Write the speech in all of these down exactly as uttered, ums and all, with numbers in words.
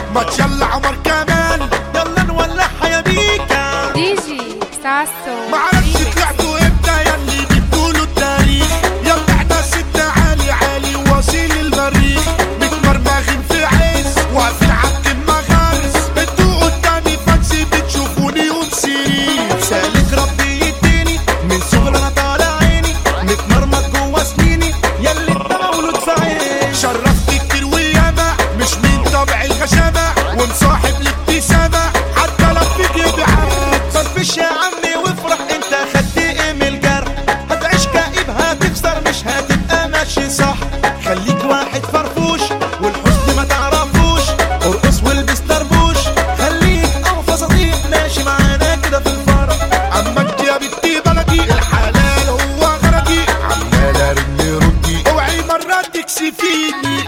ما تشل عمر كمان يلا نولعها يا بيكا. دي جي ساسو معرفش طلعتوا امتى ياللي بتقولوا التاريخ. يلا احنا ستة عالي عالي واصيل المريخ، متمرمغين في عز واقفين عبد المغارس. انتوا قدامي فانسي بتشوفوني ومسيرين. سالك ربي يديني من صغر انا طالع عيني، متمرمط جوا سنيني ياللي انت مولود في عيني. شرفت كتير وياما مش من طبع الغشامة، ومصاحب الابتسامة حتى لو في جيبي عاد. فرفش يا عمي وافرح، انت خدت ايه من الجرح؟ هتعيش كئيب هتخسر مش هتبقى ماشي صح. خليك واحد فرفوش والحزن ما تعرفوش، ارقص والبس طربوش، خليك اوفى صديق ماشي معانا كده في الفرح. عمك يا بنتي بلدي الحلال هو غرضي، عمال ارن ردي اوعي مرة تكسفيني.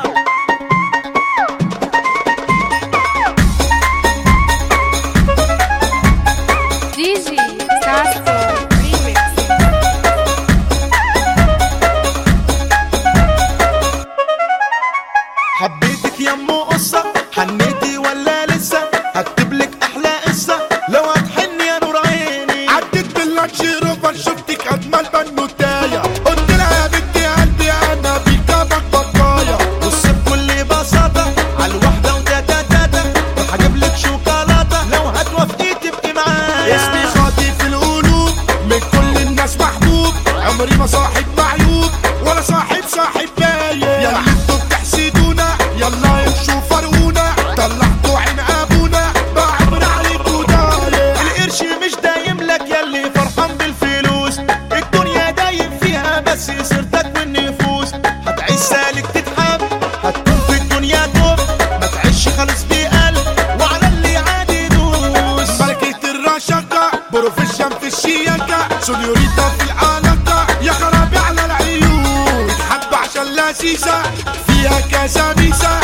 دي جي ساسو ريميكس. حبيتك يا ام قصه، حنيتي ولا لسه؟ هكتبلك احلى قصه لو هتحني يا نور عيني. عديت باللانش روفر شفتك اجمل بنوتايه، قلت لها يا بنتي قلبي انا بيكابك بطايه. بص بكل بساطه عالوحده وتاتا تاتا، وهجيبلك شوكولاته لو هتوافقي تبقي معايا. اسمي خاطي في القلوب من كل الناس محبوب، عمري ما صاحب معيوب ولا صاحب صاحب باين. يلا انتوا بتحسدونا يلا امشوا فرقونا، طلعتوا عين ابونا بعبر عليكوا دايم. القرش مش دايم لك ياللي فرحان بالفلوس، الدنيا دايم فيها بس سيرتك والنفوس. هتعيش سالك تتحب هتكون في الدنيا توب، ما تعيش خالص بقلب وعلى اللي عادي دوس. ملكة الرشاقة بروفيشن في الشياكة، سونيوريتا في العلاقة يا خرابي على العيون. بتحب عشان لذيذة فيها كذا ميزة،